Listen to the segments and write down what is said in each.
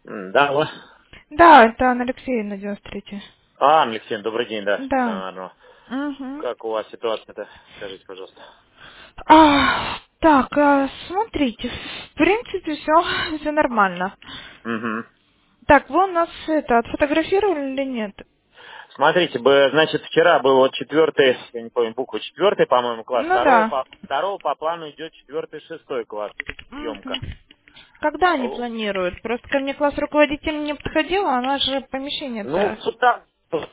Да, алло. Да, это Анна Алексеевна, 93. Алексей, добрый день, да. Да. Ну, Угу. как у вас ситуация-то? Скажите, пожалуйста. Так, смотрите, в принципе, все нормально. Угу. Так, вы у нас это отфотографировали или нет? Смотрите, значит, вчера был вот четвертый, я не помню, буква четвертый, по-моему, класс. Ну да. Второго по плану идет четвертый, шестой класс съемка. Мгм. Когда они планируют? Просто ко мне класс руководитель не подходила, она же Ну, помещение-то. сюда,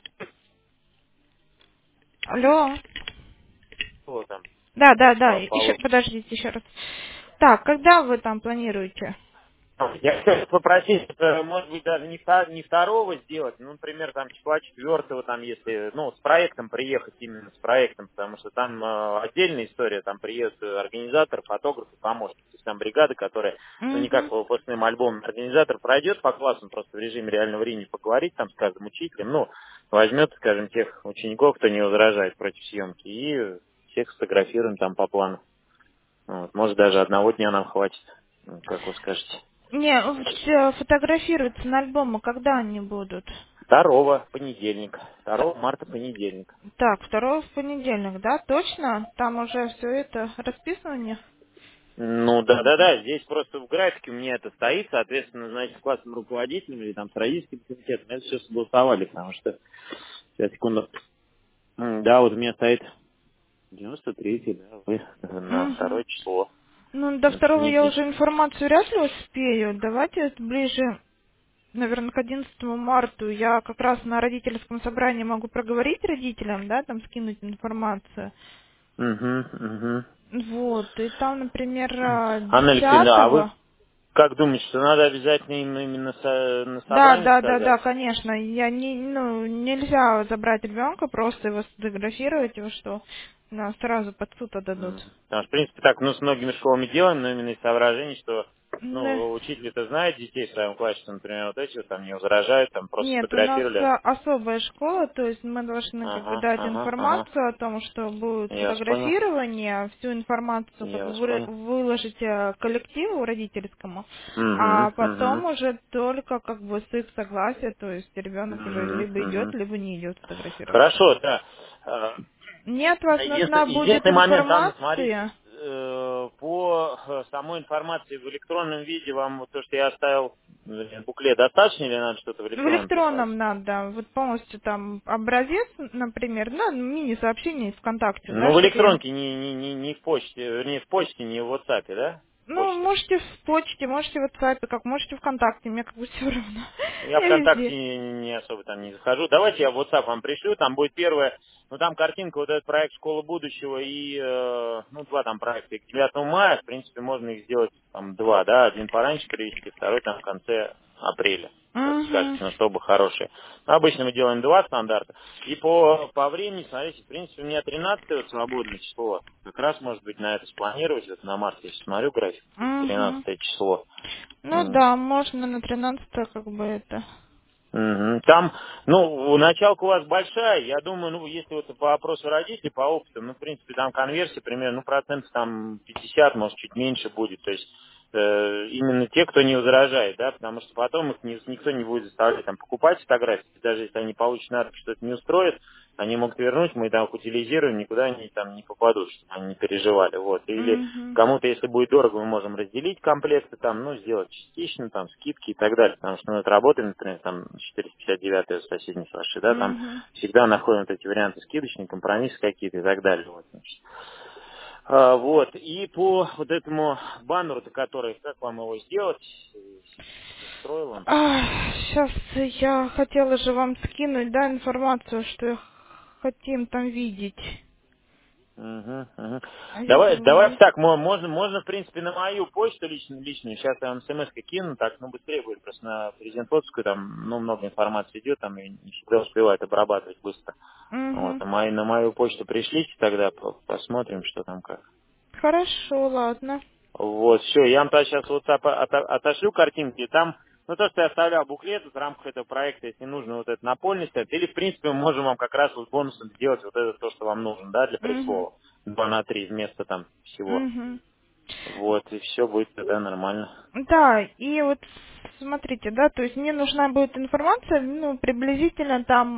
Алло. вот там, Да, да, да. Еще, получится. подождите еще раз. Так, когда вы там планируете? Я хотел попросить, может быть, даже не второго сделать, ну, например, там числа четвертого, там, если, ну, с проектом приехать, именно с проектом, потому что там отдельная история, там приедут организатор, фотограф и помощник. То есть там бригада, которая, ну, не как Угу. по выпускным альбомам, организатор пройдет по классам, просто в режиме реального времени поговорить там с каждым учителем, ну, возьмет, скажем, тех учеников, кто не возражает против съемки, и всех сфотографируем там по плану. Вот. Может, даже одного дня нам хватит, как вы скажете. Не, фотографируются на альбомы, когда они будут? Второго понедельник. 2 марта понедельник. Так, второго в понедельник, да? Точно? Там уже все это расписано у них? Ну да. Здесь просто в графике у меня это стоит, соответственно, значит, с классным руководителем или там с родительским комитетом это все согласовали, потому что сейчас, секунду. Да, вот у меня стоит 93-й, да, вы на Угу. второе число. Ну, до На второго я понедельник. уже информацию вряд ли успею. Давайте ближе, наверное, к 11 марта. Я как раз на родительском собрании могу проговорить родителям, да, там скинуть информацию. Угу. Вот, и там, например, Анна Алексеевна, а вы 10. как думаете, что надо обязательно им именно на Да, собрании да, да, сказать? да, конечно. Я не, ну, нельзя забрать ребенка, просто его сфотографировать, его что, нас сразу под суд отдадут. Потому что, в принципе, так, ну, с многими школами делаем, но именно из соображений, что, Да. ну, учитель-то знает детей в своем классе, что, например, вот эти вот там не возражают, там просто Нет, у нас сфотографировали. особая школа, то есть мы должны как бы дать Ага. информацию о том, что будет Я вас понял. фотографирование, всю информацию как Я бы вас понял. выложить коллективу родительскому, а Угу. потом уже только как бы с их согласия, то есть ребенок уже либо идет, Угу. либо не идет фотографироваться. Хорошо, да. А, Мне от вас нужна будет единственный момент, Анна, смотрите, информация. по самой информации в электронном виде вам вот то, что я оставил, буклет, достаточно или надо что-то в В электронном прислать? электронном надо, вот полностью там образец, например, да, мини-сообщение из ВКонтакте, да, Ну, в чтобы я... электронке, не в почте, вернее, в почте, не в WhatsApp, да? Ну, Почта. можете в почте, можете в WhatsApp, как можете ВКонтакте, мне как бы все равно. Я Я ВКонтакте везде. не особо там не захожу. Давайте я в WhatsApp вам пришлю, там будет первое, ну там картинка, вот этот проект «Школа будущего» и, ну, два там проекта. И к 9 мая, в принципе, можно их сделать там два, да, один пораньше привести, второй там в конце апреля. Как скажете, Угу. ну, чтобы хорошие. Обычно мы делаем два стандарта. И по времени, смотрите, в принципе, у меня 13 вот свободное число. Как раз, может быть, на это спланировать, вот на март, если смотрю график, Угу. 13 число. Ну да, можно на 13 как бы это. Мгм. Там, ну, началка у вас большая, я думаю, ну, если вот по вопросу родителей, по опыту, ну, в принципе, там конверсия примерно, ну, процентов там 50, может, чуть меньше будет, то есть именно те, кто не возражает, да, потому что потом их никто не будет заставлять там покупать фотографии, даже если они получат надпись, что это не устроит, они могут вернуть, мы там их утилизируем, никуда они там не попадут, чтобы они не переживали, вот. Или Угу. кому-то, если будет дорого, мы можем разделить комплекты, там, ну, сделать частично, там, скидки и так далее, потому что, ну, это работает, например, там, 459 соседний с вашей, да, там Угу. всегда находим вот эти варианты скидочные, компромиссы какие-то и так далее, вот, значит. Вот, и по вот этому баннеру-то, который, как вам его сделать, устроил он? Сейчас я хотела же вам скинуть, да, информацию, что хотим там видеть. Мгм. Давайте Вот. так, можно, в принципе, на мою почту личную, сейчас я вам смс кину, так, ну, быстрее будет, просто на президент-фотовскую там, ну, много информации идет, там, и не всегда успевает обрабатывать быстро. Вот, Угу. на мою почту пришлите, тогда посмотрим, что там как. Хорошо, ладно. Вот, все, я вам тогда сейчас вот отошлю картинки, и там, ну, то, что я оставлял буклет вот в рамках этого проекта, если нужно вот это напольный ставить, или, в принципе, мы можем вам как раз вот бонусом сделать вот это то, что вам нужно, да, для Угу. прислова. 2 на 3 вместо там всего. Угу. Вот, и все будет тогда нормально. Да, и вот смотрите, да, то есть мне нужна будет информация, ну, приблизительно там,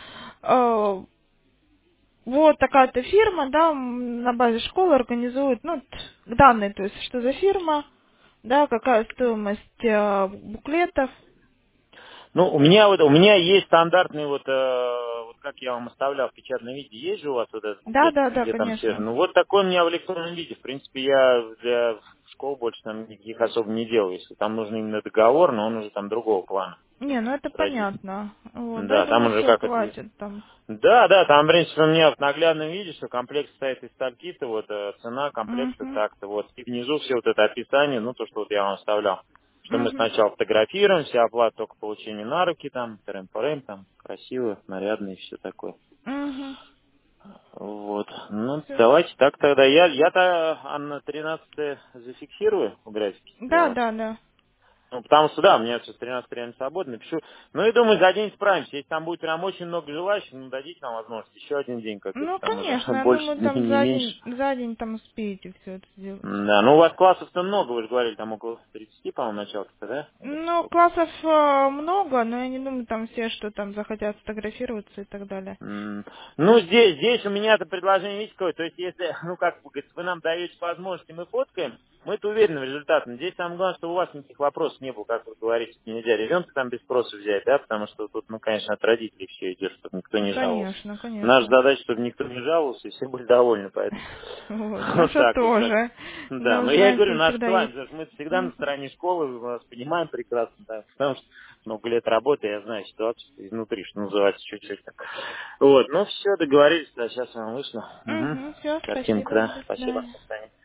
вот такая-то фирма, да, на базе школы организует, ну, данные, то есть что за фирма, да, какая стоимость буклетов. Ну, у меня есть стандартный вот как я вам оставлял в печатном виде, есть же у вас вот этот Да, буклет, да, да, где там все, конечно. ну вот такой у меня в электронном виде, в принципе, я для школ больше там никаких особо не делаю, если там нужен именно договор, но он уже там другого плана Не, ну это с родителями. понятно. Вот, да, я Да, там думаю, уже все как это. хватит там. Да, да, там, в принципе, у меня в наглядном виде, что комплект стоит из стальки-то, вот цена комплекта Угу, так-то, вот, и внизу все вот это описание, ну, то, что вот я вам оставлял, что мы угу, сначала фотографируем, вся оплата только получения на руки, там, ТРМ-ПРМ, там, красиво, нарядно и все такое. угу. Вот, ну, Все. давайте так тогда, я-то на 13 зафиксирую в графике для Да, вас. да, да. Ну, потому что, да, у меня сейчас 13 реально свободно, напишу. Ну, и думаю, за день справимся. Если там будет прям очень много желающих, ну, дадите нам возможность. Еще один день, как говорится, Ну, там уже конечно, я больше думаю, дней, там не меньше. за день там успеете все это сделать. Да, ну, у вас классов-то много, вы же говорили, там около 30, по-моему, началка-то, да? Или Ну, сколько? классов много, но я не думаю, там все, что там захотят сфотографироваться и так далее. Ну, здесь у меня-то предложение, видите, какое, то есть, если, ну, как вы говорите, вы нам даете возможность, и мы фоткаем, мы-то уверены в результате. Но здесь самое главное, чтобы у вас никаких вопросов не было, как вы говорите, нельзя ребенка там без спроса взять, да, потому что тут, ну, конечно, от родителей все идет, чтобы никто не жаловался. Конечно, Наша конечно. задача, чтобы никто не жаловался, и все были довольны, поэтому Вот, вот наша так вот как. тоже. Да, Но но я и знаем, говорю, что наш с всегда вами, есть. потому что мы всегда на Мгм. стороне школы, мы вас понимаем прекрасно, да, потому что много лет работы, я знаю ситуацию изнутри, что называется, чуть-чуть так. Вот, ну все, договорились, да, сейчас вам вышло. Угу. Угу, все, Картинку, спасибо, да, до спасибо. свидания. До свидания.